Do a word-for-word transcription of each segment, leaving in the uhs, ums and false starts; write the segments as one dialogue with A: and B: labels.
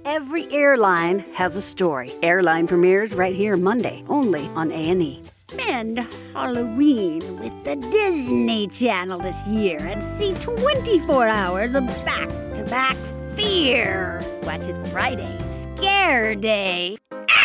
A: Every airline has a story. Airline premieres right here Monday, only on A and E.
B: Spend Halloween with the Disney Channel this year and see twenty-four hours of back-to-back fear. Watch it Friday, Scare Day.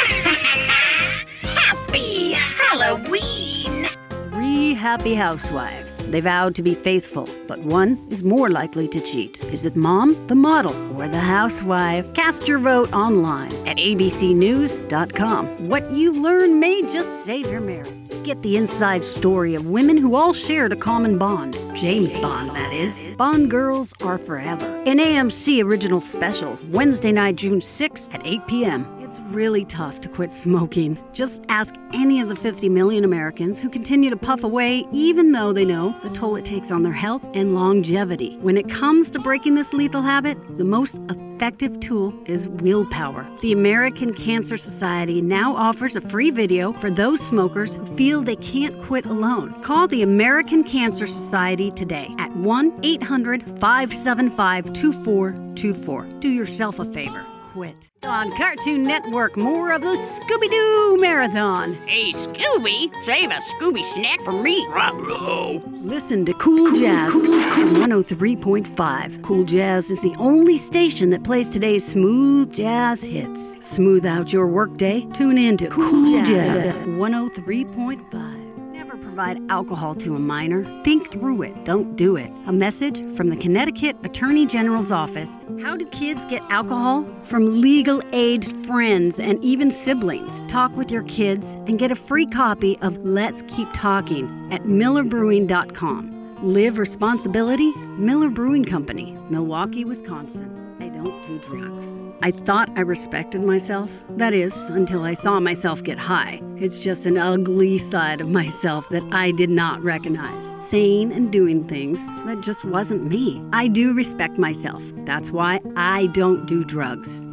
B: Happy Halloween!
A: Three happy housewives. They vowed to be faithful, but one is more likely to cheat. Is it mom, the model, or the housewife? Cast your vote online at a b c news dot com. What you learn may just save your marriage. Get the inside story of women who all shared a common bond. James Bond, that is. Bond girls are forever. An A M C original special, Wednesday night, June sixth at eight p.m. It's really tough to quit smoking. Just ask any of the fifty million Americans who continue to puff away even though they know the toll it takes on their health and longevity. When it comes to breaking this lethal habit, the most effective tool is willpower. The American Cancer Society now offers a free video for those smokers who feel they can't quit alone. Call the American Cancer Society today at one eight hundred five seven five two four two four. Do yourself a favor. Quit. On Cartoon Network, more of the Scooby-Doo Marathon.
C: Hey, Scooby, save a Scooby snack for me. Ruh-roh.
A: Listen to Cool, cool Jazz cool, cool. one oh three point five. Cool Jazz is the only station that plays today's smooth jazz hits. Smooth out your workday. Tune in to Cool, cool Jazz, Jazz one oh three point five. Never provide alcohol to a minor. Think through it. Don't do it. A message from the Connecticut Attorney General's office. How do kids get alcohol? From legal-aged friends and even siblings. Talk with your kids and get a free copy of Let's Keep Talking at miller brewing dot com. Live responsibility, Miller Brewing Company, Milwaukee, Wisconsin. I don't do drugs. I thought I respected myself. That is, until I saw myself get high. It's just an ugly side of myself that I did not recognize. Saying and doing things that just wasn't me. I do respect myself. That's why I don't do drugs.